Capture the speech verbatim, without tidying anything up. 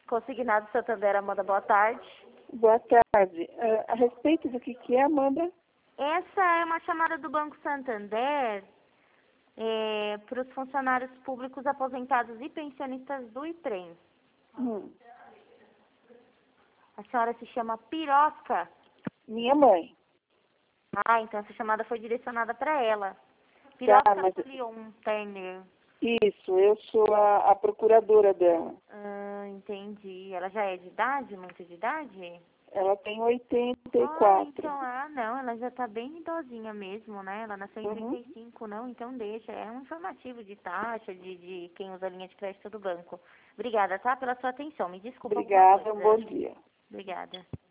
Consignado Santander, Amanda, boa tarde. Boa tarde. Uh, a respeito do que, que é, Amanda? Essa é uma chamada do Banco Santander é, para os funcionários públicos aposentados e pensionistas do IPREM. Hum. A senhora se chama Pirosca? Minha mãe. Ah, então essa chamada foi direcionada para ela. Pirosca Tá, mas... Leon Turner. Isso, eu sou a, a procuradora dela. Ah, entendi. Ela já é de idade, muito de idade? Ela tem oitenta e Ah, quatro. então, ah, não, ela já tá bem idosinha mesmo, né? Ela nasceu em Uhum. trinta e cinco, não? Então deixa. É um informativo de taxa, de, de quem usa a linha de crédito do banco. Obrigada, tá? Pela sua atenção. Me desculpa alguma Obrigada, coisa. um bom dia. Obrigada.